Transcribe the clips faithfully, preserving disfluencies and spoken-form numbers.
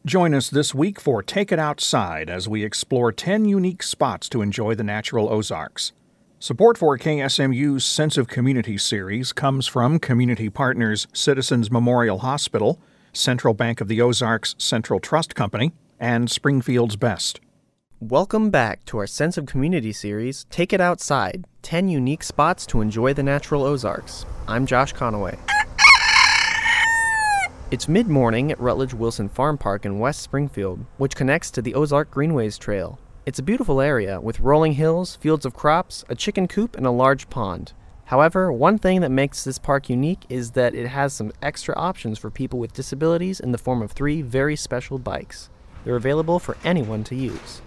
Join us this week for Take It Outside as we explore ten unique spots to enjoy the natural Ozarks. Support for K S M U's Sense of Community series comes from community partners Citizens Memorial Hospital, Central Bank of the Ozarks Central Trust Company, and Springfield's Best. Welcome back to our Sense of Community series, Take It Outside, ten unique spots to enjoy the natural Ozarks. I'm Josh Conaway. It's mid-morning at Rutledge Wilson Farm Park in West Springfield, which connects to the Ozark Greenways Trail. It's a beautiful area with rolling hills, fields of crops, a chicken coop, and a large pond. However, one thing that makes this park unique is that it has some extra options for people with disabilities in the form of three very special bikes. They're available for anyone to use.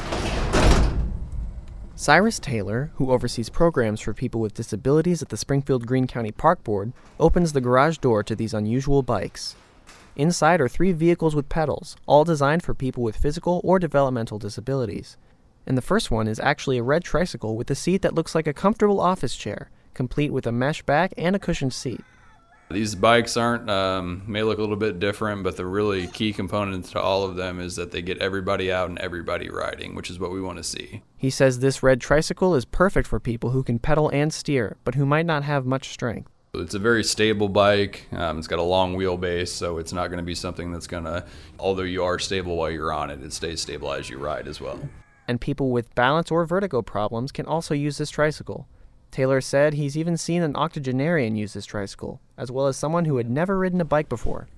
Cyrus Taylor, who oversees programs for people with disabilities at the Springfield Greene County Park Board, opens the garage door to these unusual bikes. Inside are three vehicles with pedals, all designed for people with physical or developmental disabilities. And the first one is actually a red tricycle with a seat that looks like a comfortable office chair, complete with a mesh back and a cushioned seat. These bikes aren't, um, may look a little bit different, but the really key components to all of them is that they get everybody out and everybody riding, which is what we want to see. He says this red tricycle is perfect for people who can pedal and steer, but who might not have much strength. It's a very stable bike. Um, it's got a long wheelbase, so it's not going to be something that's going to, although you are stable while you're on it, it stays stable as you ride as well. And people with balance or vertigo problems can also use this tricycle. Taylor said he's even seen an octogenarian use this tricycle, as well as someone who had never ridden a bike before.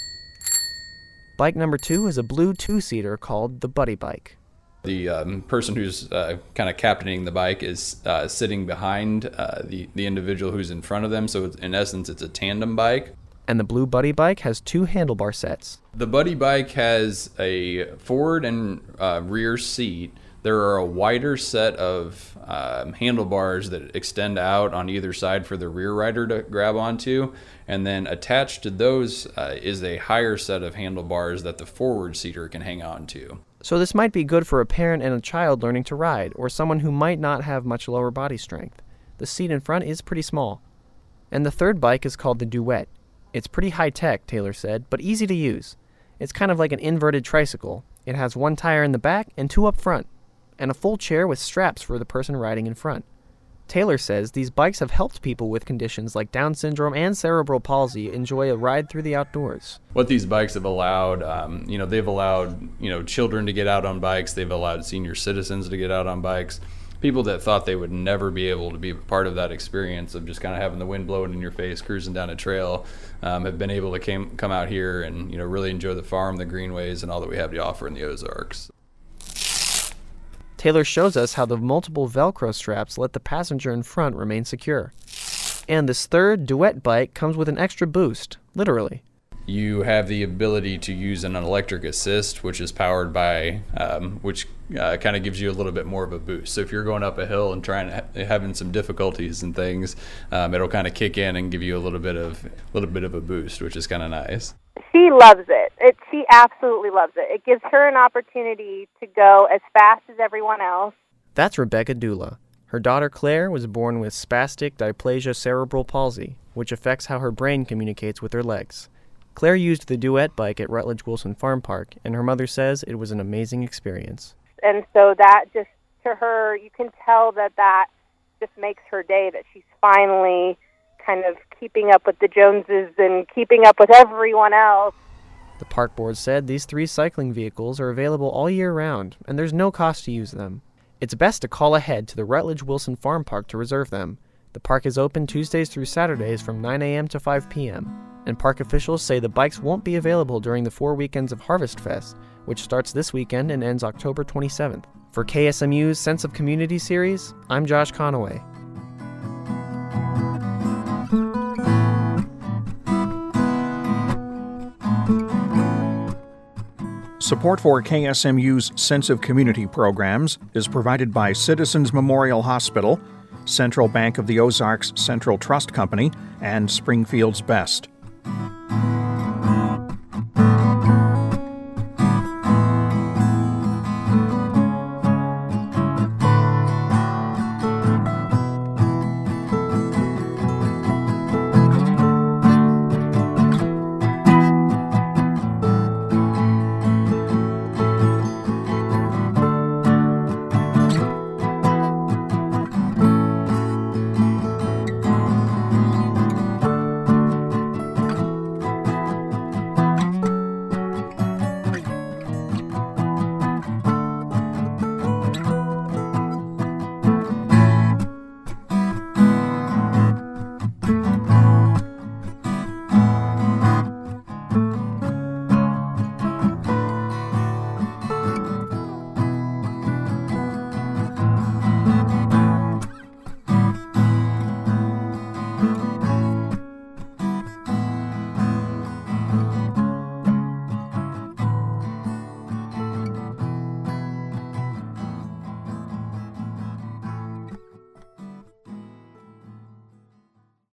Bike number two is a blue two-seater called the Buddy Bike. The um, person who's uh, kind of captaining the bike is uh, sitting behind uh, the, the individual who's in front of them, so it's, in essence it's a tandem bike. And the blue Buddy Bike has two handlebar sets. The Buddy Bike has a forward and uh, rear seat. There are a wider set of um, handlebars that extend out on either side for the rear rider to grab onto, and then attached to those uh, is a higher set of handlebars that the forward seater can hang on to. So this might be good for a parent and a child learning to ride, or someone who might not have much lower body strength. The seat in front is pretty small. And the third bike is called the Duet. It's pretty high-tech, Taylor said, but easy to use. It's kind of like an inverted tricycle. It has one tire in the back and two up front, and a full chair with straps for the person riding in front. Taylor says these bikes have helped people with conditions like Down syndrome and cerebral palsy enjoy a ride through the outdoors. What these bikes have allowed, um, you know, they've allowed, you know, children to get out on bikes. They've allowed senior citizens to get out on bikes. People that thought they would never be able to be part of that experience of just kind of having the wind blowing in your face, cruising down a trail, um, have been able to came, come out here and, you know, really enjoy the farm, the greenways, and all that we have to offer in the Ozarks. Taylor shows us how the multiple Velcro straps let the passenger in front remain secure. And this third Duet bike comes with an extra boost, literally. You have the ability to use an electric assist, which is powered by, um, which uh, kind of gives you a little bit more of a boost. So if you're going up a hill and trying to ha- having some difficulties and things, um, it'll kind of kick in and give you a little bit of, little bit of a boost, which is kind of nice. She loves it. it. She absolutely loves it. It gives her an opportunity to go as fast as everyone else. That's Rebecca Dula. Her daughter Claire was born with spastic diplegia cerebral palsy, which affects how her brain communicates with her legs. Claire used the Duet bike at Rutledge Wilson Farm Park, and her mother says it was an amazing experience. And so that just, to her, you can tell that that just makes her day, that she's finally kind of keeping up with the Joneses and keeping up with everyone else. The park board said these three cycling vehicles are available all year round, and there's no cost to use them. It's best to call ahead to the Rutledge Wilson Farm Park to reserve them. The park is open Tuesdays through Saturdays from nine a.m. to five p.m., and park officials say the bikes won't be available during the four weekends of Harvest Fest, which starts this weekend and ends October twenty-seventh. For K S M U's Sense of Community series, I'm Josh Conaway. Support for K S M U's Sense of Community programs is provided by Citizens Memorial Hospital, Central Bank of the Ozarks Central Trust Company, and Springfield's Best.